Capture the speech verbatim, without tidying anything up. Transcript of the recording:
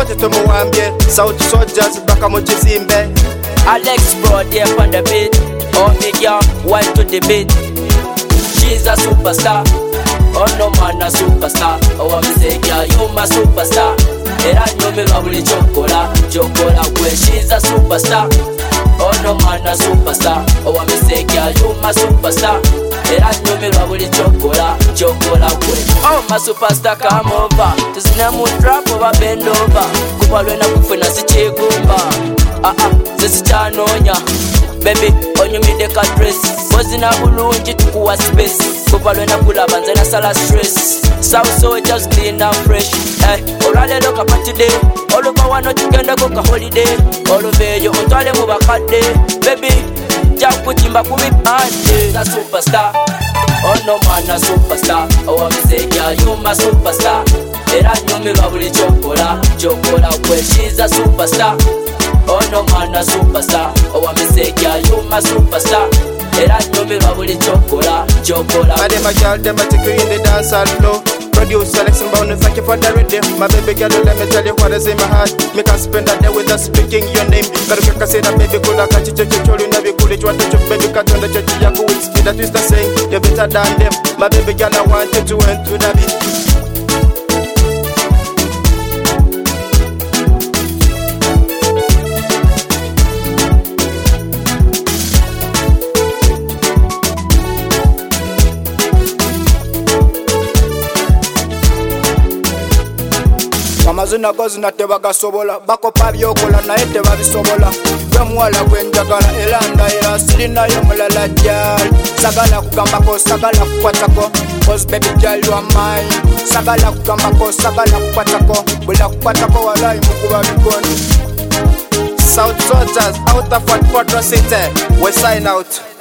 wote tumuambie South Soldiers baka mujizimbe. Alex bro there on the beat. Oh me girl, wipe to the beat. She's a superstar. Oh no man a superstar. Oh me say girl you my superstar. Era nyumirwa buli chokola, chokola kwe. She's a superstar. Oh no man a superstar. Oh me say girl you my superstar. Era nyumirwa buli chokola, chokola kwe. Oh my superstar come over. Tuzina mu trap over bend over. Kuba lwena kufuna sichigumba. Ah ah, zisichanonya. Baby, onyumide ka dress. Wazina bulungi tukuwa space. Kuba lwena kulaba nze nasala stress. South Soldiers clean and fresh. Eh, olale loka pa today. Oluva wano tugenda go ka holiday. Oluveyo ontwale mu bakadde. Baby, jakutimba kubipande. A superstar. Oh no man a superstar. Oh me say girl you my superstar. Era nyumirwa buli chokola, chokola kwe. She's a superstar. Oh no man a superstar. Oh me say girl you my superstar. Era nyumirwa buli chokola, chokola. My dem a girl, dem a take you in the dance hall flow. Produce selection bound, thank you for the rhythm. My baby girl, let me tell you what is in my heart. Me can spend a day with us speaking your name. Gotta check a say that baby kula kachi cheche cholu na bikuli chwa to chuk baby katonda cheche yaku with speed. That is the saying, you're better than them. My baby girl, I want you to enter the beat. Amazina gozi na tebaga sobola. Bako pabyokola na ete babisobola. Gwe muwala gwe njagala elanda era sirina yo mulala jali. Sagala kugambako, sagala kukwatako. Cause baby girl you are mine. Sagala kugambako, sagala kukwatako. Bula kukwatako walai mukuba bikoni. South Soldiers out of Fort Portal City. We sign out.